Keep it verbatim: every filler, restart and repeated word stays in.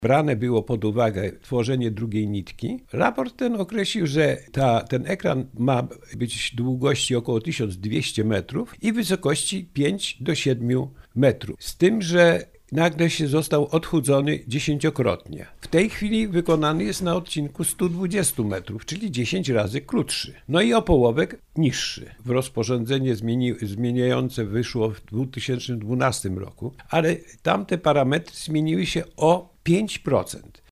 brane było pod uwagę tworzenie drugiej nitki. Raport ten określił, że ta, ten ekran ma być długości około tysiąc dwieście metrów i wysokości pięć do siedmiu metrów. Z tym, że nagle się został odchudzony dziesięciokrotnie. W tej chwili wykonany jest na odcinku stu dwudziestu metrów, czyli dziesięć razy krótszy. No i o połowę niższy. W rozporządzenie zmieni, zmieniające wyszło w dwa tysiące dwunastym roku, ale tamte parametry zmieniły się o pięć procent.